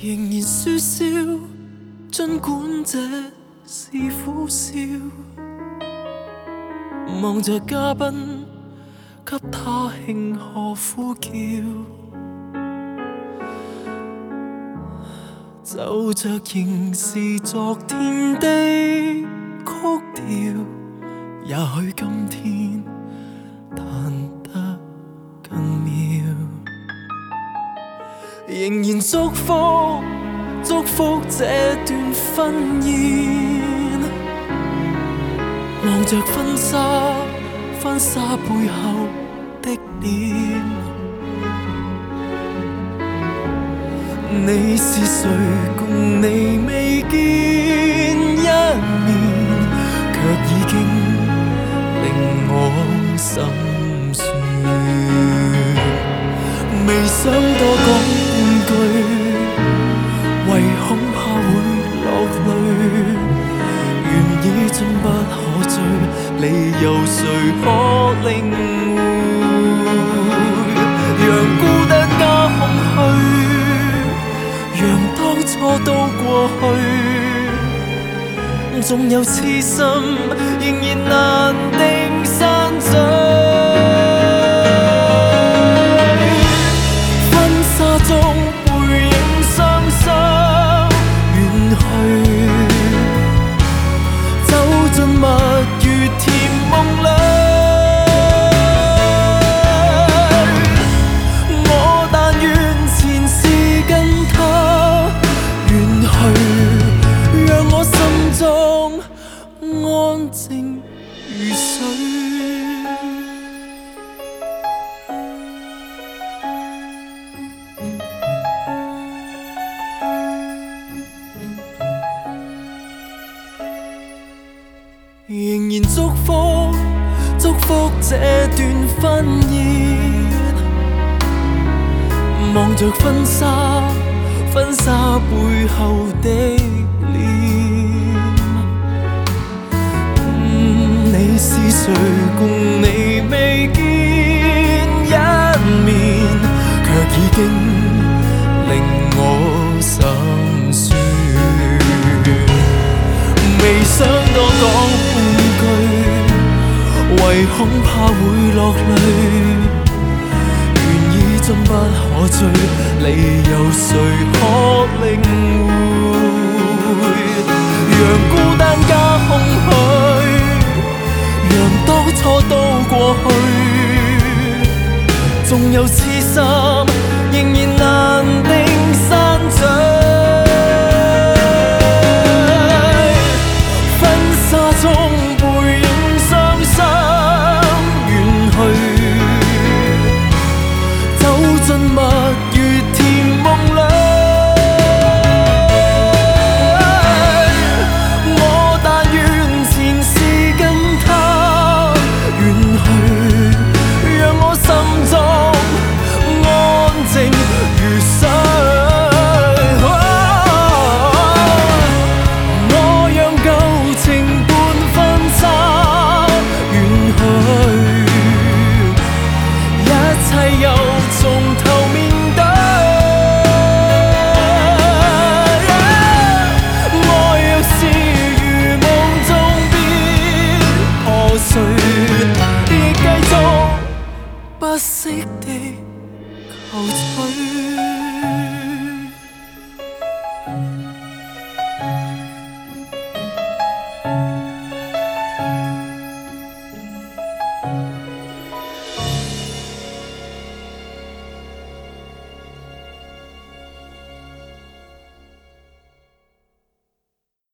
仍然说笑，尽管这是苦笑。望着嘉宾，给他庆贺呼叫，奏着仍是昨天的曲调。也许今天弹得更妙，仍然祝福这段婚宴。望着婚纱背後的臉，你是誰？共你未見一面，卻已經令我心酸。未想多講半句，為恐怕會落淚。願意終不可追，理由誰可領會？讓孤單加空虛，讓當初都過去，縱有痴心，仍然難定散聚。婚紗中背影雙雙遠去，走進蜜月甜夢裏。我但願前世跟他遠去，讓我心中安靜如水。仍然祝福這段婚宴。望着婚紗背後的臉，你是誰？共你未見一面，卻已經令我心酸。未想多講半句，為恐怕會落淚。願意終不可追，理由誰可領會？讓孤單加空虛，讓當初都過去，縱有痴心，仍然難定散聚。